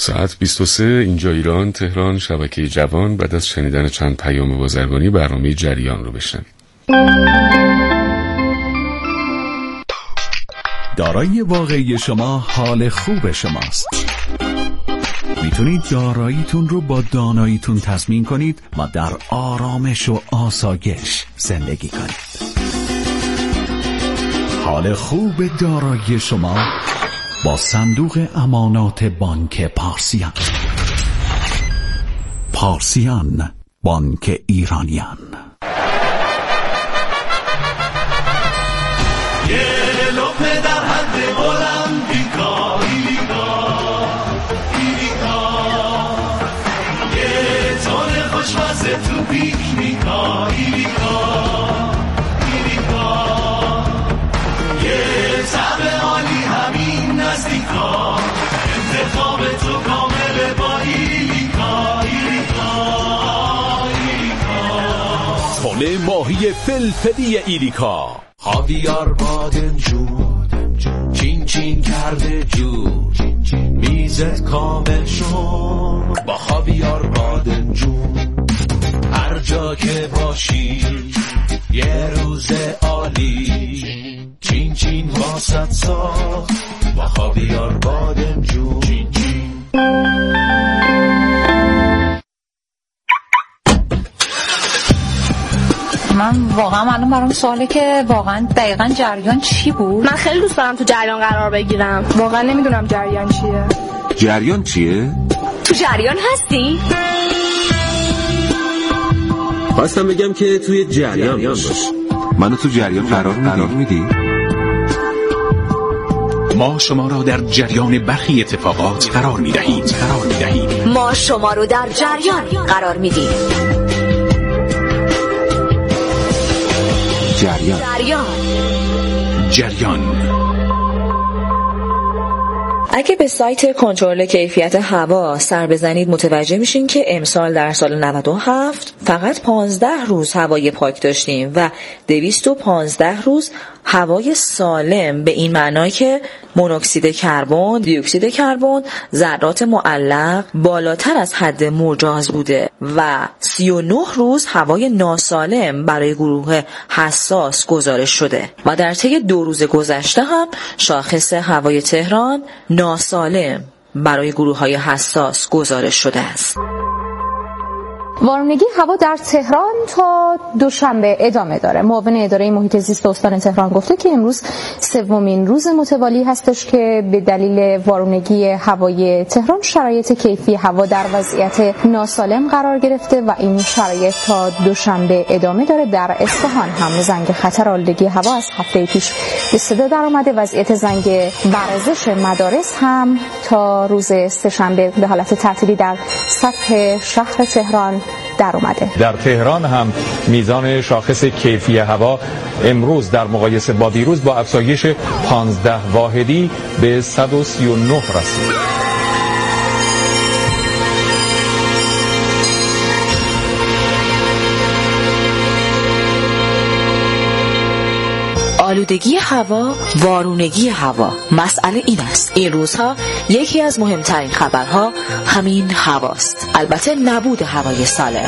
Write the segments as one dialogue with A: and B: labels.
A: ساعت 23 اینجا ایران، تهران، شبکه جوان. بعد از شنیدن چند پیام بازرگانی برنامه جریان رو بشنوید.
B: دارایی واقعی شما حال خوب شماست. میتونید داراییتون رو با داناییتون تضمین کنید و در آرامش و آسایش زندگی کنید. حال خوب دارایی شما با صندوق امانات بانک پارسیان. پارسیان، بانک ایرانیان.
C: یه لقمه در حد المپیکا، یه تون خوشمزه تو پیکنیکا، یه طعم عالی همین نزدیکا، انتخاب تو کامل با ایلیکا.
B: حوله ماهی فلفلی ایلیکا،
C: خاویار بادمجون چین چین کرده جون، میزت کامل شد با خاویار بادمجون. هر جا که باشی یه روز عالی، چین چین واسط ساخت با خاویار بادمجون. چین چین.
D: من واقعا الان برام سواله که واقعا دقیقاً جریان چی بود.
E: من خیلی دوست دارم تو جریان قرار بگیرم. واقعا نمیدونم جریان چیه.
F: جریان چیه؟
E: تو جریان هستی؟
F: خواستم بگم که توی جریان باش. منو تو جریان قرار میدی؟
B: ما شما را در جریان برخی اتفاقات قرار میدهیم.
E: ما شما رو در جریان قرار میدیم.
B: جریان.
G: اگه به سایت کنترل کیفیت هوا سر بزنید متوجه میشین که امسال در سال 97 فقط 15 روز هوای پاک داشتیم و 215 روز هوای سالم، به این معنی که مونوکسید کربن، دی اکسید کربن، ذرات معلق بالاتر از حد مجاز بوده و 39 روز هوای ناسالم برای گروه حساس گزارش شده و در طی 2 روز گذشته هم شاخص هوای تهران ناسالم برای گروه‌های حساس گزارش شده است.
H: وارونگی هوا در تهران تا دوشنبه ادامه داره. معاون اداره محیط زیست استان تهران گفته که امروز 3مین روز متوالی هستش که به دلیل وارونگی هوای تهران شرایط کیفی هوا در وضعیت ناسالم قرار گرفته و این شرایط تا دوشنبه ادامه داره. در اصفهان هم زنگ خطر آلودگی هوا از هفته پیش به صدا در اومده. وضعیت زنگ ورزش مدارس هم تا روز سه‌شنبه به حالت تعطیلی در سطح شهر تهران در اومده.
I: در تهران هم میزان شاخص کیفی هوا امروز در مقایسه با دیروز با افزایش 15 واحدی به 139 رسید.
G: آلودگی هوا، وارونگی هوا. مسئله این است این روزها یکی از مهمترین خبرها همین هواست. البته نبود هوای سالم.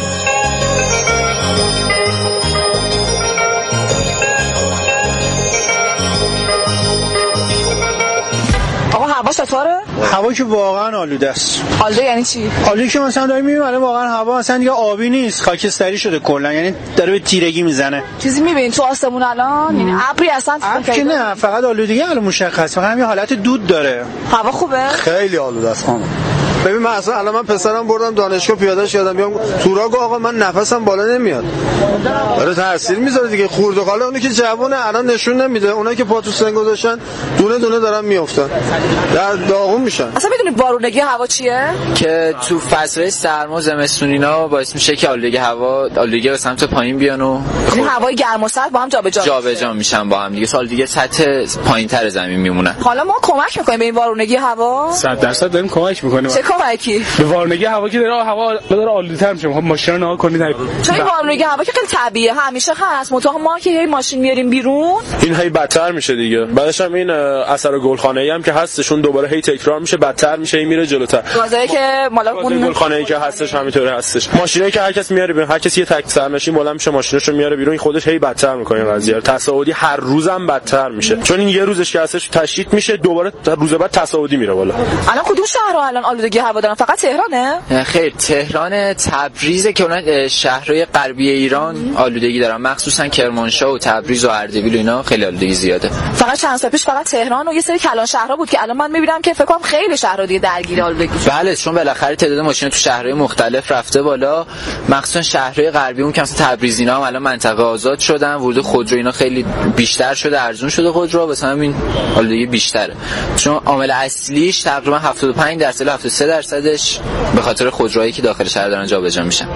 J: هوا چطوره؟
K: هوا که واقعا آلوده است.
J: آلوده یعنی چی؟
K: آلوده که مثلا داریم میبینیم الان واقعا هوا اصلا دیگه آبی نیست، خاکستری شده کلا، یعنی داره به تیرگی میزنه.
J: چیزی میبینید تو آسمون الان؟ یعنی ابری اصلا
K: که نه، فقط آلودگی الان مشخص، فقط همین حالت دود داره.
J: هوا خوبه؟
K: خیلی آلوده است خانم.
L: ببین من اصلا الان من پسرم بردم دانشگاه پیاده شدم بیام تورا گفت آقا من نفسم بالا نمیاد. داره تاثیر میذاره دیگه. خردقاله اونی که جوونه الان نشون نمیده، اونایی که پا تو سن گذاشتن دونه دونه دارن میافتن، در داغون میشن.
J: اصلا میدونی وارونگی هوا چیه؟
M: که تو فصل سرما زمستون اینا باعث میشه که آلودگی به سمت پایین بیان و
J: این هوای گرم و سرد با هم
M: جابجا میشن با هم دیگه. سال دیگه سطح پایینتر زمین میمونن.
J: حالا ما کمک میکنیم به این وارونگی هوا؟
K: 100% داریم کمک میکنیم.
J: چه کار کمکی
N: به وارونگی هوا که داره هوا آلودتر میشه. خب ماشینا نگاه کنید
J: چون وارونگی هوا که خیلی طبیعیه همیشه هست، منتها ما که یه ماشین میاریم بیرون
L: این هی بدتر میشه دیگه. بعدش هم این اثر گلخانه‌ای هم که هستشون دوباره هی تکرار میشه، بدتر میشه، میره جلوتر.
J: گازایی که مالا اون
L: گلخانه‌ای که هستش همینطوره هستش. ماشینایی که هر کس میاره بیرون، هر کسی یه تک سرنشین بلند میشه ماشیناشو میاره بیرون، این خودش هی بدتر میکنه قضیه رو. تصاعدی هر روزم بدتر میشه، چون این یه روزش که هستش تشدید میشه، دوباره روز بعد تصاعدی میره بالا.
J: الان کدوم شهرها الان آلودگی هوا دارن؟ فقط تهرانه؟
M: خیر، تهران، تبریز که اون شهرهای غربی ایران آلودگی دارن، مخصوصا کرمانشاه و تبریز و اردبیل و اینا خیلی آلودگی زیاده.
J: فقط چند سال پیش فقط تهران و یه سری کلان شهرها بود که الان من میبینم که فکر کنم خیلی شهرها دیگه درگیر آلودگی.
M: بله، چون بالاخره تعداد ماشینا تو شهرهای مختلف رفته بالا، مخصوصا شهرهای غربی اون که مثلا تبریز اینا هم الان منطقه آزاد شدن، ورود خودرو اینا خیلی بیشتر شده، ارزون شده خودرو، واسه همین آلودگی بیشتره. چون عامل اصلیش تقریبا 75% 73%ش به خاطر خودروهایی که داخل شهر دارن جابجا میشن.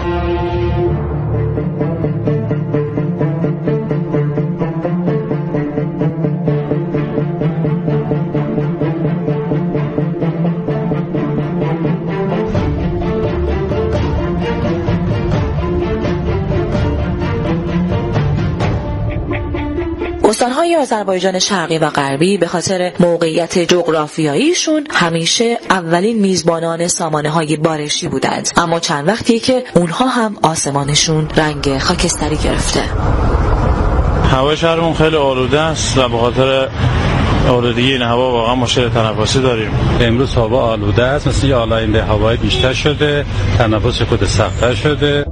G: استان‌های آذربایجان شرقی و غربی به خاطر موقعیت جغرافیاییشون همیشه اولین میزبانان سامانه‌های بارشی بودند، اما چند وقتی که اونها هم آسمانشون رنگ خاکستری گرفته.
O: هوا شهرمون خیلی آلوده است و به خاطر آلودگی این هوا واقعا مشکل تنفسی داریم.
P: امروز هوا آلوده است، مثل یه آلاینده هوایی بیشتر شده، تنفس خود سخت‌تر شده.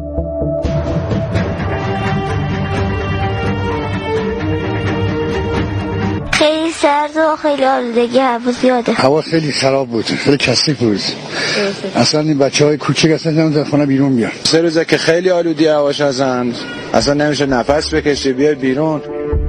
Q: خیلی سرد و خیلی آلودگی هوا زیاده.
R: هوا خیلی خراب بود، خیلی کثیف بود. اصلا این بچهای کوچیک اصلا نمی‌تونن خونه بیرون بیان.
L: 3 روزه که خیلی آلودی هواش هستند، اصلا نمیشه نفس بکشی بیای بیرون.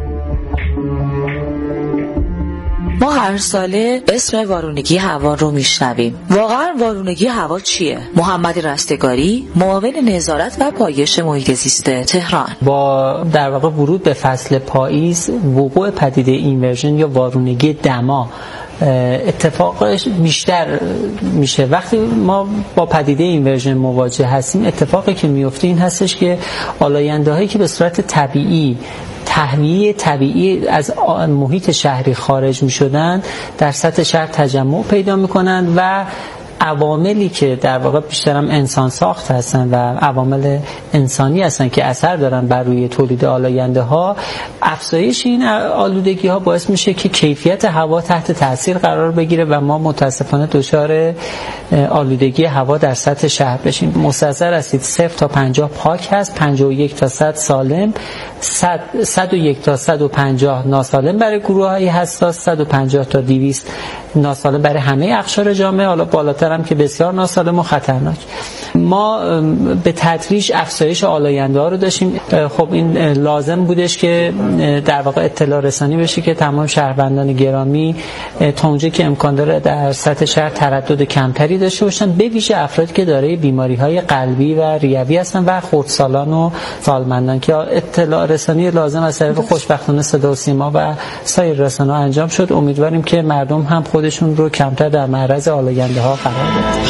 G: ما هر ساله اسم وارونگی هوا رو میشنویم. واقعا وارونگی هوا چیه؟ محمد رستگاری، معاون نظارت و پایش محیط زیست تهران.
S: با در واقع ورود به فصل پاییز، وقوع پدیده اینورژن یا وارونگی دما اتفاقش بیشتر میشه. وقتی ما با پدیده اینورژن مواجه هستیم، اتفاقی که میفته این هستش که آلاینده هایی که به صورت طبیعی تهویه طبیعی از محیط شهری خارج می شدن در سطح شهر تجمع پیدا می کنند و عواملی که در واقع بیشتر هم انسان ساخت هستن و عوامل انسانی هستن که اثر دارن بر روی تولید آلاینده ها، افزایش این آلودگی ها باعث میشه که کیفیت هوا تحت تاثیر قرار بگیره و ما متاسفانه دچار آلودگی هوا در سطح شهر بشیم. مستحضر هستید 0 تا 50 پاک هست، 51 تا 100 سالم، 101 تا 150 ناسالم برای گروه‌های حساس، 150 تا 200 ناسالم برای همه اقشار جامعه، حالا بالاتر هم که بسیار ناسالم و خطرناک. ما به تدریج افزایش آلاینده ها رو داشتیم. خب این لازم بودش که در واقع اطلاع رسانی بشه که تمام شهروندان گرامی تا اونجا که امکان داره در سطح شهر تردد کمتری داشته باشن، به ویژه افرادی که دارای بیماری‌های قلبی و ریوی هستن و خردسالان و سالمندان که اطلاع رسانی لازم از طریق خوشبختانه صدا و سیما و سایر رسانه‌ها انجام شد. امیدواریم که مردم هم خودشون رو کمتر در معرض آلاینده ها قرار بدن.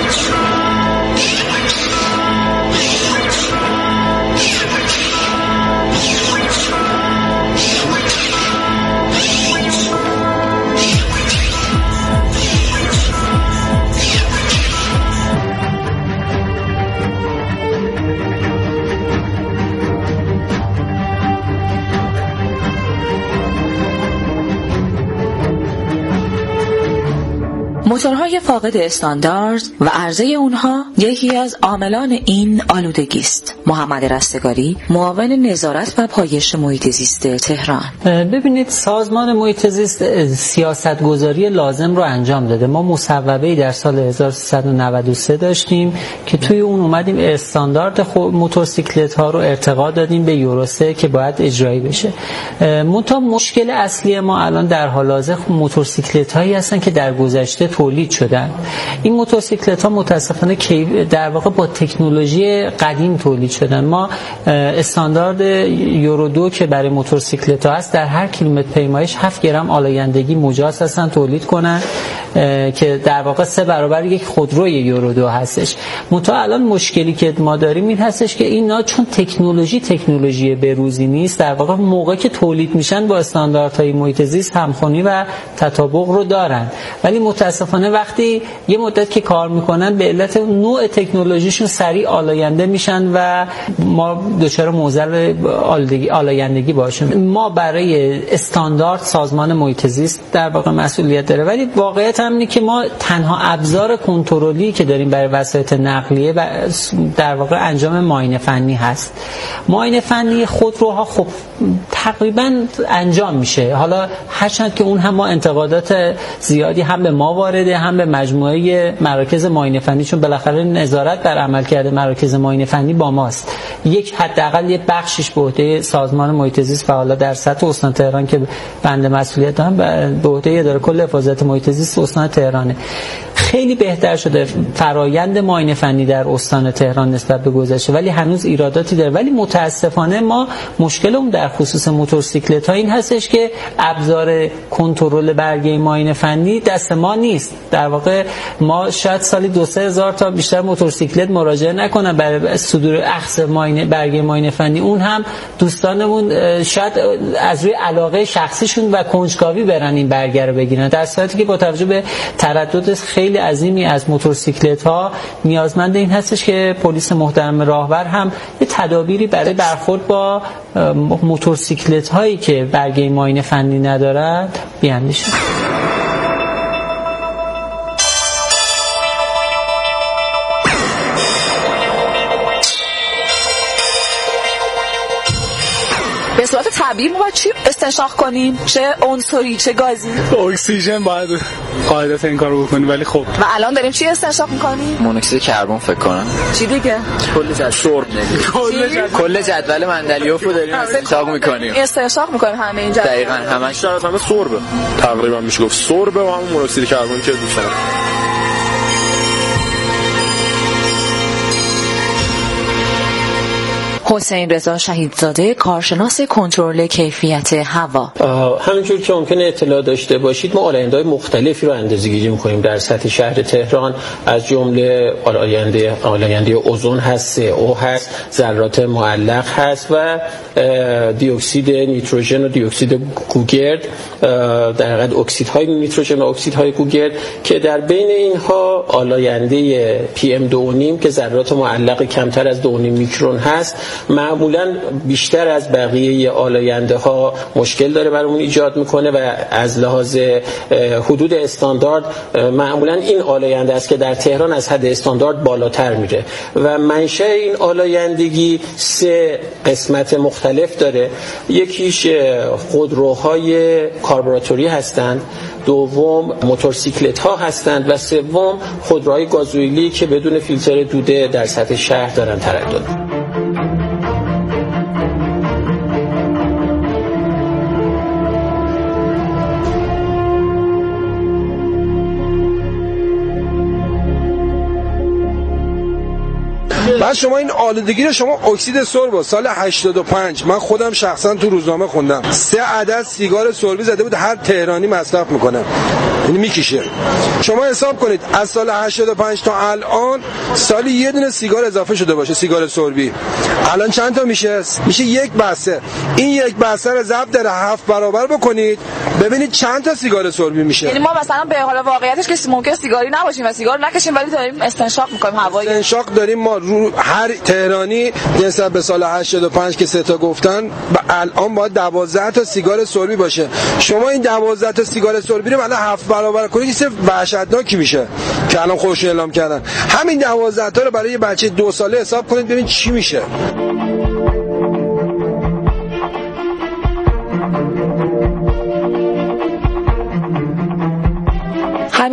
G: موتورهای فاقد استاندارد و عرضه اونها یکی از عاملان این آلودگی است. محمد رستگاری، معاون نظارت و پایش محیط زیست تهران.
S: ببینید، سازمان محیط زیست سیاستگذاری لازم رو انجام داده. ما مصوبه‌ای در سال 1393 داشتیم که توی اون اومدیم استاندارد موتورسیکلت ها رو ارتقا دادیم به یورو 3 که باید اجرایی بشه. منتها مشکل اصلی ما الان در حال حاضر موتورسیکلت هایی هستن که در گذشته تولید شدن. این موتورسیکلت ها متاسفانه در واقع با تکنولوژی قدیم تولید شدن. ما استاندارد یورو 2 که برای موتورسیکلت ها هست در هر کیلومتر پیمایش 7 گرم آلایندگی مجاز هستن تولید کنن که در واقع 3 برابر یک خودروی یورو 2 هستش. منتها الان مشکلی که ما داریم این هستش که اینا چون تکنولوژی بروزی نیست، در واقع موقعی که تولید میشن با استانداردهای محیط زیست همخوانی و تطابق رو دارن، ولی متاسفانه وقتی یه مدت که کار میکنن به علت نوع تکنولوژیشون سریع آلاینده میشن و ما دچار معضل آلایندگی باشیم. ما برای استاندارد سازمان محیط زیست در واقع مسئولیت داره، ولی واقعیت هم اینه که ما تنها ابزار کنترلی که داریم برای وسایط نقلیه و در واقع انجام معاینه فنی هست. معاینه فنی خودروها خب تقریبا انجام میشه، حالا هرچند که اون هم ما انتقادات زیادی هم به ما وارده هم به مجموعه مراکز معاینه فنی، چون بالاخره نظارت بر عملکرد مراکز معاینه فنی با ماست. یک حداقل یه بخشش به عهده سازمان محیط زیست و حالا در سطح استان تهران که بنده مسئولیت دارم به عهده اداره کل حفاظت محیط زیست استان تهرانه. خیلی بهتر شده فرایند معاینه فنی در استان تهران نسبت به گذشته، ولی هنوز ایراداتی داره. ولی متاسفانه ما مشکلمون در خصوص موتورسیکلت ها این هستش که ابزار کنترل برگه معاینه فنی دست ما نیست. در واقع ما شاید سالی 2-3 هزار تا بیشتر موتورسیکلت مراجعه نکنن برای صدور اخذ برگه معاینه فنی، اون هم دوستانمون شاید از روی علاقه شخصیشون و کنجکاوی برن این برگه رو بگیرن، در صورتی که با توجه به تردد خیلی عظیمی از موتورسیکلت ها نیازمند این هستش که پلیس محترم راهبر هم یه تدابیری برای برخورد با موتورسیکلت هایی که برگه معاینه فنی ندارند بیاندیشند.
J: به صورت طبیعی ما باید چی استنشاق کنیم؟ چه عنصری چه گازی؟
N: اکسیژن باید قاعدت این کارو بکنیم، ولی خب
J: و الان داریم چی استنشاق میکنیم؟
M: مونوکسید کربن فکر کنم.
J: چی دیگه؟
M: کل جدول مندلیوف رو داریم استنشاق میکنیم.
J: استنشاق میکنیم همه این جدول.
M: دقیقاً همش
L: همه سربه. تقریبا میشه گفت سربه و همون مونوکسید کربن که دوست دارم.
G: حسین رضا شهیدزاده، کارشناس کنترل کیفیت هوا.
T: همونجور که ممکنه اطلاع داشته باشید ما آلاینده‌های مختلفی رو اندازه‌گیری می‌کنیم در سطح شهر تهران، از جمله آلاینده اوزون هست، CO هست، ذرات معلق هست و دیوکسید نیتروژن و دیوکسید گوگرد، در حقیقت اکسیدهای نیتروژن و اکسیدهای گوگرد که در بین اینها آلاینده PM2.5 که ذرات معلق کمتر از 2.5 میکرون هست معمولا بیشتر از بقیه آلاینده ها مشکل داره برامون ایجاد میکنه و از لحاظ حدود استاندارد معمولا این آلاینده است که در تهران از حد استاندارد بالاتر میره و منشأ این آلایندگی 3 قسمت مختلف داره. یکیش خودروهای کاربوراتوری هستند، دوم موتورسیکلت ها هستند و سوم خودروهای گازوئیلی که بدون فیلتر دوده در سطح شهر دارن تردد.
L: بعد شما این آلودگی رو شما اکسید سرب سال 85 من خودم شخصا تو روزنامه خوندم 3 عدد سیگار سربی زده بود هر تهرانی مصرف میکنه، یعنی میکشه. شما حساب کنید از سال 85 تا الان سالی یه دونه سیگار اضافه شده باشه، سیگار سربی. الان چند تا میشه؟ میشه 1 بسته. این 1 بسته رو ضرب در 7 برابر بکنید ببینید چند تا سیگار سربی میشه.
J: یعنی ما مثلا به حال واقعیتش که ممکن سیگاری نباشیم و سیگار نکشیم ولی داریم استنشاق میکنیم هوای.
L: استنشاق داریم ما رو هر تهرانی نسبت به سال 85 که 3 تا گفتن و الان باید 12 تا سیگار سربی باشه. شما این 12 تا سیگار سربی رو الان 7 برابر کنید چه وحشتناکی میشه که الان خودش اعلام کردن. همین 12 تا رو برای یه بچه 2 ساله حساب کنید ببینید چی میشه.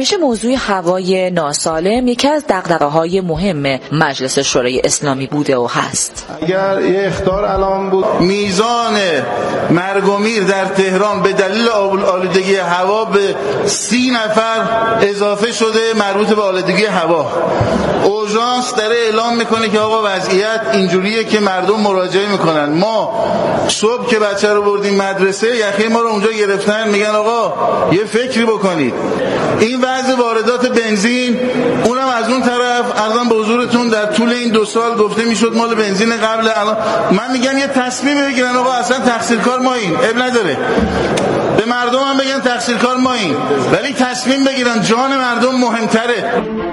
G: همیشه موضوع هوای ناسالم یکی از دغدغه‌های مهم مجلس شورای اسلامی بوده و هست.
U: اگر یه اخطار الان بود میزان مرگ و میر در تهران به دلیل آلودگی هوا به 30 نفر اضافه شده مربوط به آلودگی هوا. اورژانس داره اعلام میکنه که آقا وضعیت اینجوریه که مردم مراجعه میکنن. ما صبح که بچه رو بردیم مدرسه یخه ما رو اونجا گرفتن، میگن آقا یه فکری بکنید. این وضع واردات بنزین اونم از اون طرف ارزم به حضورتون در طول این 2 سال گفته میشد مال بنزین قبل الان. من میگم یه تصمیم بگیرن آقا اصلا تقصیرکار ماییم، اب نداره. به مردم هم بگن تقصیرکار ماییم، ولی تصمیم بگیرن، جان مردم مهمتره.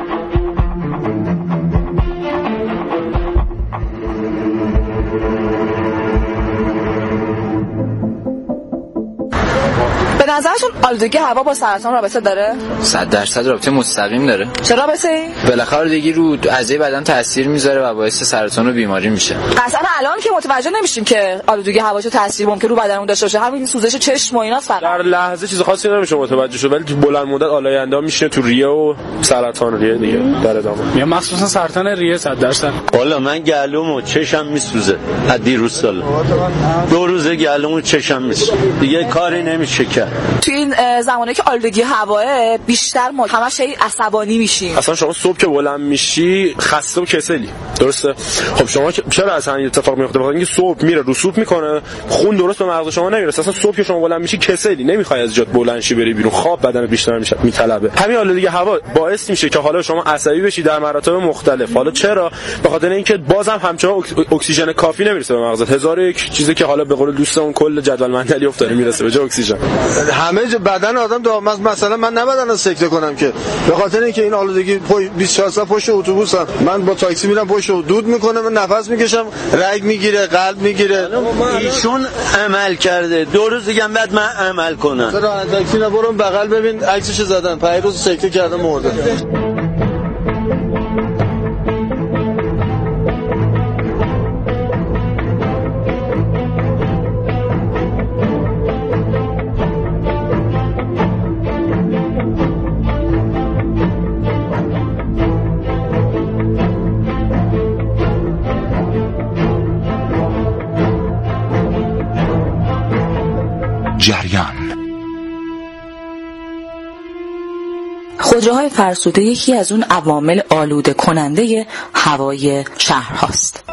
J: به نظرتون آلودگی هوا با سرطان رابطه داره؟
M: 100% رابطه مستقیم داره.
J: چه رابطه‌ای؟
M: بالاخره آلودگی رو اعضای بدن تاثیر میذاره و باعث سرطان و بیماری میشه.
J: اصلا الان که متوجه نمیشیم که آلودگی هوا چه تاثیری ممکن رو بدنمون داشته باشه. همین سوزش چشم و اینا فقط
N: در لحظه چیز خاصی نمیشه متوجه شد، ولی تو بلند مدت آلاینده میشینه تو ریه و سرطان ریه دیگه در ادامه. میگم مخصوصا سرطان ریه 100%.
V: والا من گلوم و چشم میسوزه. از دیروز سال 2 روزه گلوم و چشم میسوزه. دیگه کاری نمیشه کرد.
J: تو این زمانی که آلودگی هواه بیشتر ما همش عصبانی میشیم.
N: اصلا شما صبح که بلند میشی خسته و کسلی، درسته؟ خب شما چرا اصلا این اتفاق میفته؟ بخاطر اینکه صبح میره رسوب میکنه، خون درست به مغز شما نمیرسه. اصلا صبح که شما بلند میشی کسلی، نمیخوای از جات بلند شی بری بیرون، خواب بدن بیشتر میشه میطلبه. همین آلودگی هوا باعث میشه که حالا شما عصبی بشی در مراتب مختلف. حالا چرا؟ به خاطر اینکه بازم همچنان اکسیژن کافی نمیرسه به مغزت. هزار یک چیزی که حالا به قول دوستمون کل جدول مندلی افتاره میرسه به جای اکسیژن.
L: همه بدن آدم مثلا من نباید سکته کنم که به خاطر اینکه این آلودگی 24 ساعت پشت اتوبوسم، من با تاکسی میرم پشت دود میکنم، من نفس میکشم، رگ میگیره، قلب میگیره.
V: ایشون عمل کرده 2 روز دیگه بعد من عمل کنم.
L: راننده تاکسی برو بغل ببین عکسش زدن، 5 روز سکته کرده مرده.
B: جریان.
G: خودروهای فرسوده یکی از اون عوامل آلوده کننده هوای شهر هاست.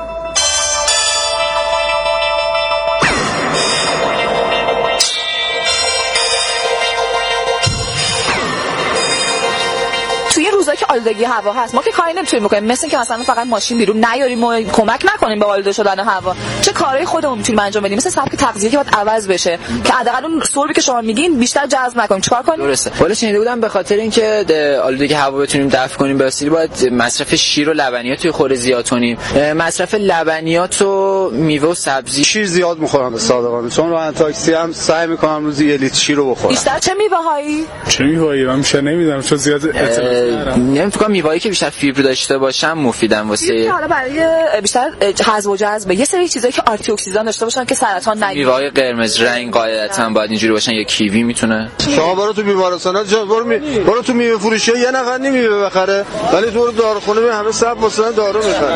J: که آلودگی هوا هست ما که کاری نمیتونیم بکنیم، مثل که مثلا فقط ماشین بیرون نیاریم و کمک نکنیم به آلوده شدن هوا. چه کارهای خودمون میتونیم انجام بدیم؟ مثل سبک تغذیه که باید عوض بشه که حداقل اون سربی که شما میگین بیشتر جذب نکنیم. چیکار کنیم؟
M: درسته. ولی شنیده بودم به خاطر اینکه آلودگی هوا بتونیم دفع کنیم به وسیله باید مصرف شیر و لبنیات توی خورده زیاد کنیم. مصرف لبنیات و میوه و سبزی.
L: شیر زیاد میخورم صادقانه، چون راننده تاکسی هم سعی میکنم روزی 1 لیتر شیر رو بخورم.
J: بیشتر چه میوه‌هایی؟
N: چه میوه‌ای؟ من میشه نمیدونم چون زیاد
M: نمی‌فکرم میوه‌ای که بیشتر فیبر داشته باشن مفیدن واسه
J: حالا برای بیشتر حذف و جذب یه سری چیزایی که آنتی اکسیدان داشته باشن که سرطان نگیره.
M: میوه‌های قرمز رنگ قاعدتاً باید اینجوری باشن، یا کیوی میتونه.
L: شما برو تو بیمارستانا برو تو میوه فروشی یه نفر نمیوه بخره، ولی تو داروخونه به همه صف واسه دارو میخره.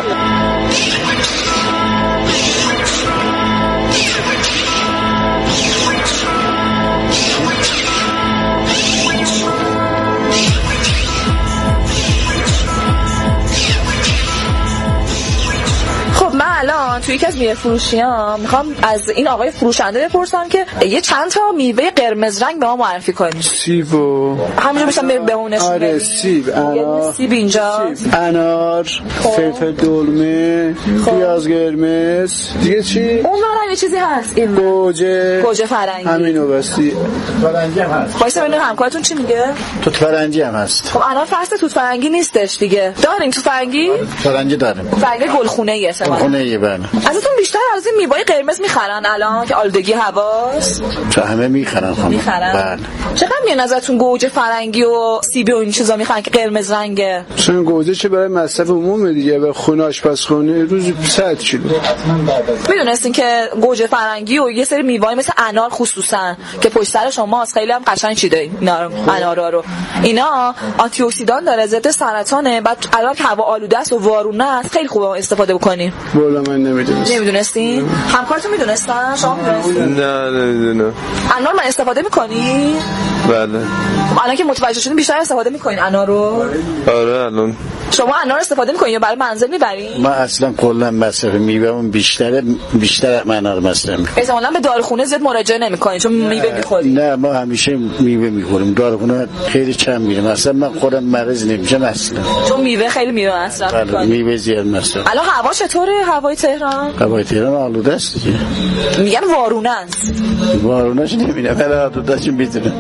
J: الان توی یکی از میوه فروشیام میخوام از این آقای فروشنده بپرسم که یه چند تا میوه قرمز رنگ به ما معرفی کنید.
W: سیب و
J: همونجا میشم بهونش.
W: آره سیب، انار،
J: سیب اینجا،
W: انار، فلفل دلمه، پیاز قرمز، دیگه چی؟
J: اون ورا یه چیزی هست، این گوجه فرنگی.
W: همینو بستی. فرنگی هم هست.
J: وایسا ببینم همکارتون چی میگه؟
W: توت فرنگی هم هست.
J: خب الان فصل توت فرنگی نیستش دیگه. داریم توت فرنگی؟
W: فرنگی داریم.
J: فرنگی گلخونه‌ای استفاده.
W: گلخونه‌ای بله.
J: ازتون بیشتر از این میوه‌های قرمز میخرن الان که آلودگی هواست؟
W: تا همه میخرن خانم.
J: بله. چقدر میان ازتون گوجه فرنگی و سیبی و این چیزا میخرن که قرمز رنگه؟
W: چون گوجه چه برای مصرف عمومی دیگه، به خونه آشپزخونه روزی 100 کیلو.
J: میدونستین که گوجه فرنگی و یه سری میوه‌ای مثل انار خصوصا که پشت سر شماست خیلی هم قشنگ چیده انارا رو، اینا آنتی اکسیدان داره، ضد سرطانه، بعد الان که هوا آلوده است و وارونه است خیلی خوبه استفاده بکنیم.
W: والا من
J: نمیدونستین؟ همکارتون میدونستن؟ شما میدونستین؟
L: نه نمیدونم.
J: انار من استفاده میکنی؟
L: بله.
J: الان که متوجه شدین بیشتر استفاده میکنین انار رو؟
L: آره الان.
J: شما انار استفاده میکنین یا برای منزل میبرین؟
W: من اصلا کلا مصرف میوه‌ام بیشتر انار مصرف میکنم.
J: احتمالاً به داروخونه زیاد مراجعه نمیکنین چون میوه میخورین.
W: نه ما همیشه میوه میخوریم، داروخونه خیلی کم میریم. اصلا من خودم مریض نمیشم اصلا.
J: چون میوه خیلی میوه مصرف میکنین.
W: بله میوه زیاد مصرف.
J: الان هوا چطوره؟ هوای تهران؟
W: هوای تهران آلوده است دیگه.
J: میگن وارونه است.
W: وارونه‌اش نمیدونم ولی آلوده‌اش میدونم.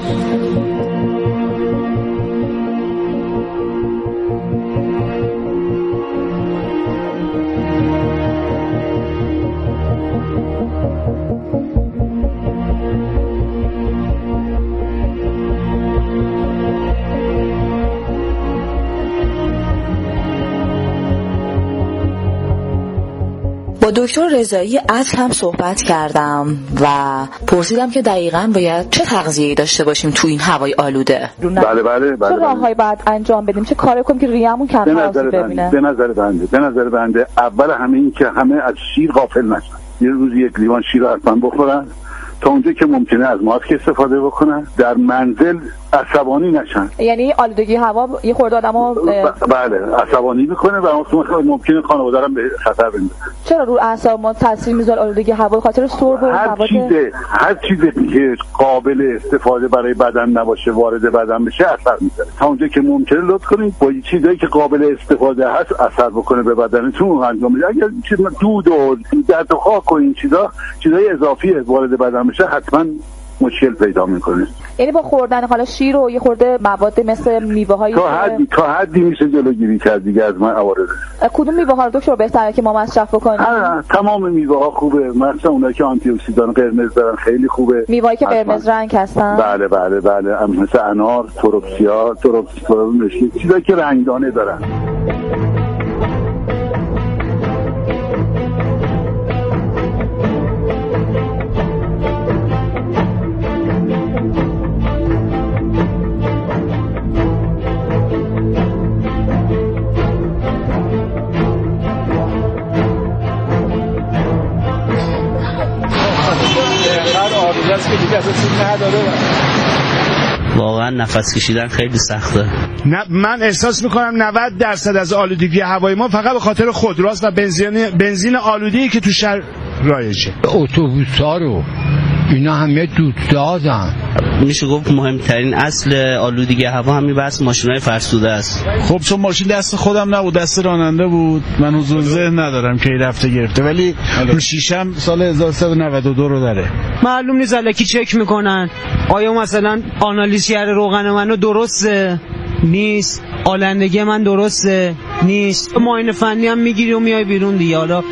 G: با دکتر رضایی عطر هم صحبت کردم و پرسیدم که دقیقاً باید چه تغذیه‌ای داشته باشیم تو این هوای آلوده.
A: بله.
H: چه راههایی باید انجام بدیم؟ چه کاری کنیم که ریه‌مون کمتر ببینه؟
A: به نظر بنده اول همه این که همه از شیر غافل نشن. یه روز یک لیوان شیر رو حتما بخورن تا اونجا که ممکنه از ماسک استفاده بکنن. در منزل عصبانی نشن.
H: یعنی آلودگی هوا یه خورده آدمو
A: بله عصبانی میکنه و ممکنه خانواده رو به خطر بندازه.
H: چرا رو اعصاب ما تاثیر میذاره آلودگی هوا؟ خاطر سرب و
A: هر چیزی که قابل استفاده برای بدن نباشه وارد بدن بشه اثر میذاره. تا اونجا که ممکنه لطف کنید با چیزایی که قابل استفاده هست اثر بکنه به بدنتون انجام بدید. اگر دود و درد و خاک و این چیزای اضافی وارد بدن بشه حتما مشکل پیدا میکنه.
H: یعنی با خوردن حالا شیر و یه خورده مواد مثل میوه‌های
A: تا حدی میشه جلوگیری کرد دیگه از موارد.
H: کدوم میوه‌ها رو دکتر بهتره که ما مصرف بکنیم؟
A: تمام میوه‌ها خوبه، مثلا اونایی که آنتی اکسیدان قرمز دارن خیلی خوبه.
H: میوه‌ای که قرمز رنگ هستن؟
A: بله مثل انار، تروپسیا چیزایی که رنگدانه دارن.
C: واقعا نفس کشیدن خیلی سخته.
D: من احساس میکنم 90% از آلودگی هوای ما فقط به خاطر خودروست و بنزین آلوده‌ای که تو شهر رایجه.
X: اتوبوس‌ها رو اینا همه دود دادن.
C: میشه گفت مهمترین اصل آلودگی هوا همین بحث ماشینای فرسوده است.
D: خب چون ماشین دست خودم نبود، دست راننده بود، من حضور ذهن ندارم که این رفته گرفته، ولی رو شیشم سال 1392 رو داره.
Y: معلوم نیست الکی چک میکنن آیا مثلا آنالیز کرده روغن منو درسته نیست، آلندگی من درسته نیست، معاینه فنی هم میگیری و میای بیرون دیگه. حالا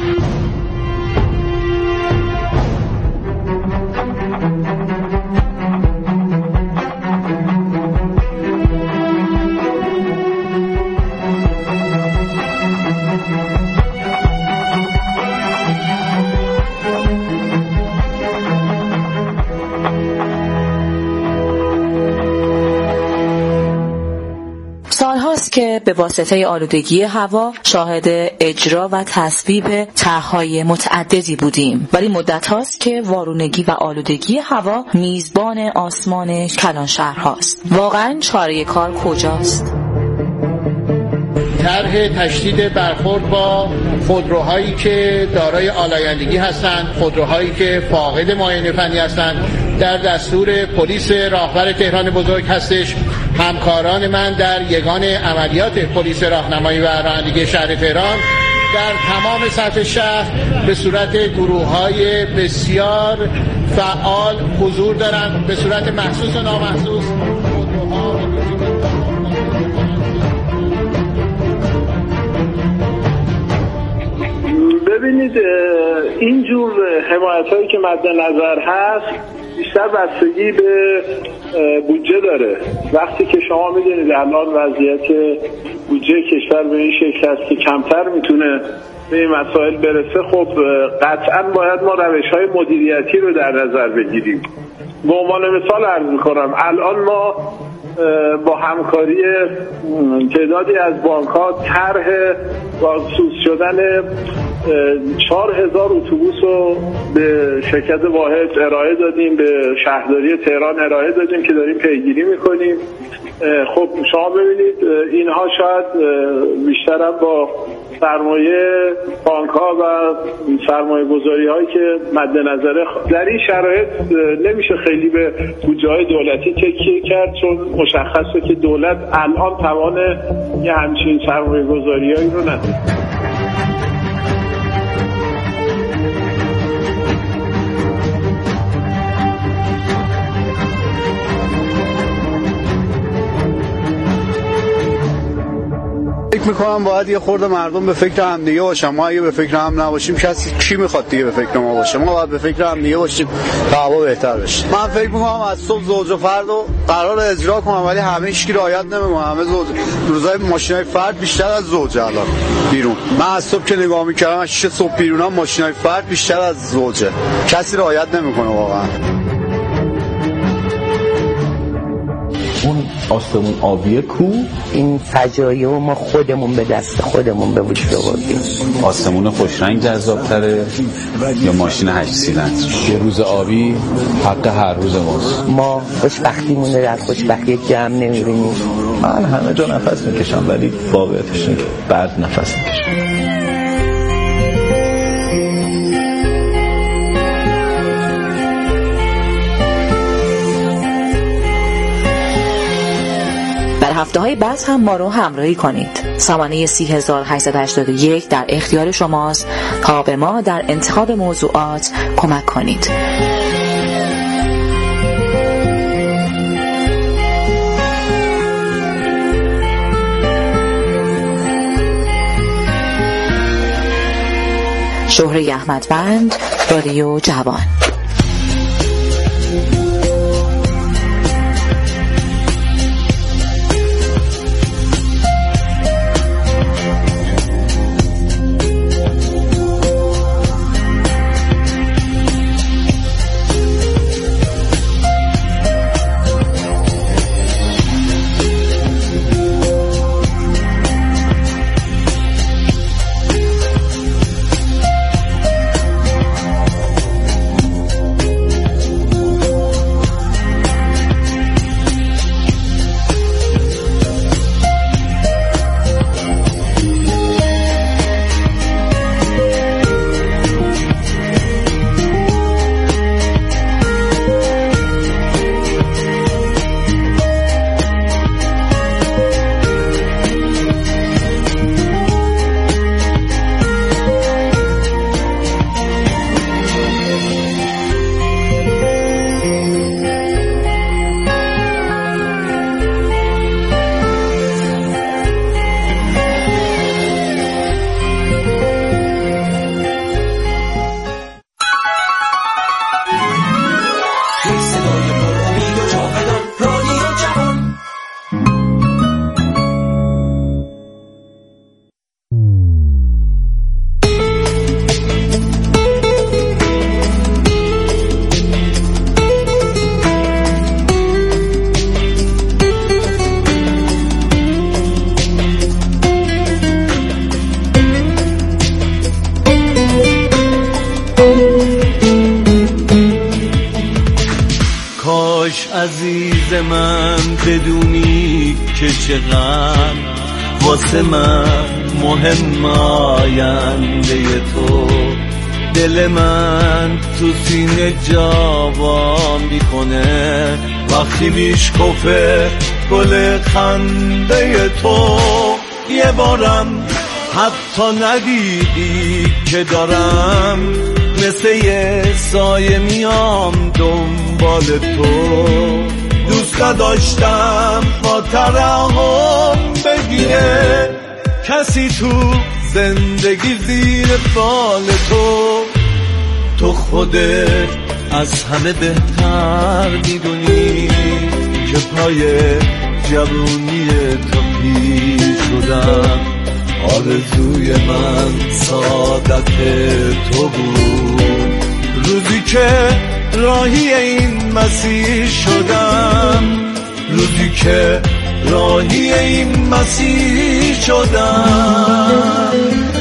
G: که به واسطه آلودگی هوا شاهد اجرا و تصویب طرح‌های متعددی بودیم، ولی مدت هاست که وارونگی و آلودگی هوا میزبان آسمان کلانشهر هاست. واقعا چاره کار کجاست؟
Z: طرح تشدید برخورد با خودروهایی که دارای آلایندگی هستند، خودروهایی که فاقد معاینه فنی هستند، در دستور پلیس راهور تهران بزرگ هستش. همکاران من در یگان عملیات پلیس راهنمایی و رانندگی شهر تهران در تمام سطح شهر به صورت گروه‌های بسیار فعال حضور دارند، به صورت محسوس و نامحسوس.
E: ببینید اینجور حمایت‌هایی که مد نظر هست بیشتر بستگی به بودجه داره. وقتی که شما میدونید الان وضعیت بودجه کشور به این شکل است که کمتر میتونه به این مسائل برسه، خب قطعا باید ما روش‌های مدیریتی رو در نظر بگیریم. به عنوان مثال عرض می‌کنم الان ما با همکاری تعدادی از بانک‌ها طرح بازسوز شدن 4000 اتوبوس رو به شرکت واحد ارائه دادیم، به شهرداری تهران ارائه دادیم که داریم پیگیری میکنیم. خب شما ببینید اینها شاید بیشتر هم با سرمایه بانک‌ها و سرمایه گذاری هایی که مد نظره در این شرایط نمیشه خیلی به بودجه‌های دولتی تکیه کرد، چون مشخصه که دولت الان توان یه همچین سرمایه گذاری هایی رو نداره.
L: فکر میکنم باید یه خورده مردم به فکر هم دیگه باشن. ما اگه به فکر هم نباشیم کسی کی میخواد دیگه به فکر ما باشه؟ ما باید به فکر هم دیگه باشیم تا هوا بهتر بشه. من فکر میکنم از صبح زوج و فرد رو قرار اجرا کنم، ولی همه هیچ کی رعایت نمیکنه. همه زوج روزای ماشینای فرد بیشتر از زوج الان بیرون. من از صبح که نگاه میکردم از 6 صبح بیرونم ماشینای فرد بیشتر از زوجه. کسی رعایت نمیکنه واقعا.
B: اون آسمون آبی کو،
F: این فجایع و ما خودمون به دست خودمون به وجود آوردیم.
B: آسمون خوشرنگ جذاب‌تره یا ماشین 8 سیلندر؟ یه روز آبی حق هر روز ماست.
F: ما خوشبختیمون رو در خوشبختی جمع نمی‌بینیم.
B: من همه جا نفس میکشم ولی واقعیتش اینه بعد نفس میکشم.
G: در هفته‌های بعد هم ما رو همراهی کنید. سامانه 30881 در اختیار شماست تا به ما در انتخاب موضوعات کمک کنید. شهره احمدوند، رادیو جوان.
I: عزیز من بدونی که چقدر واسه من مهم آینده تو. دل من تو سینه جا میکنه وقتی میشکفه گل خنده تو. یه بارم حتی ندیدی که دارم مثل یه سایه میام دنبال تو. دوست نداشتم با ترحم بگیره کسی تو زندگی زیر بال تو خودت از همه بهتر میدونی که پای جوونی تو پیر شدم. آرزوی من سعادت تو بود روزی که راهی این مسیر شدم، روزی که راهی این مسیر شدم.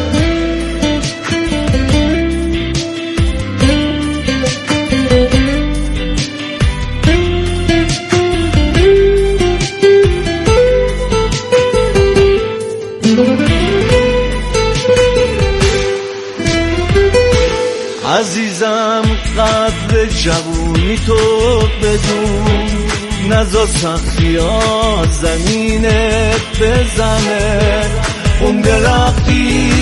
I: عزیزم قدر جوونی تو بدون، نزا سختی ها زمینت بزنه. اون درختی